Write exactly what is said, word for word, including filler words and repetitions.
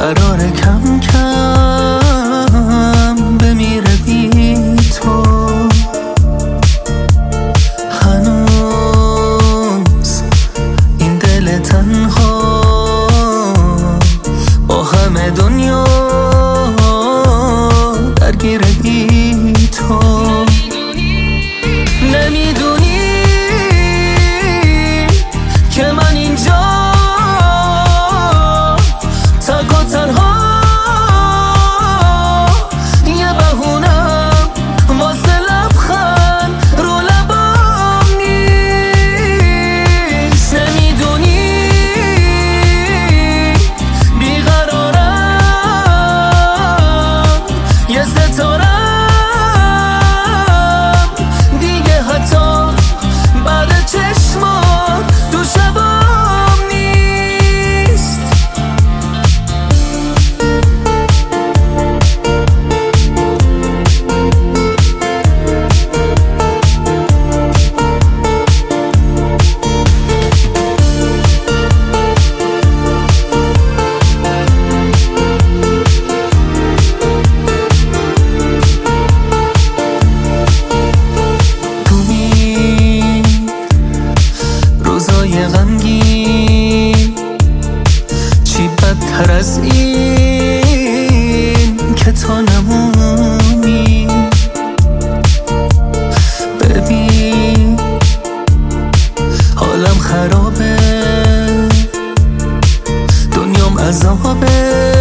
قرار کم کم بمیره بی تو. هنوز این دل تنها با همه دنیا درگیره بی تو. نمیدونی که من اینجا تک و تنها یه بهونم واسه لبخند رو لبام نیست. نمیدونی بیقرارم یه ستاره غمگین چی بدتر از این که تا نمونی. ببین حالم خرابه، دنیام عذابه.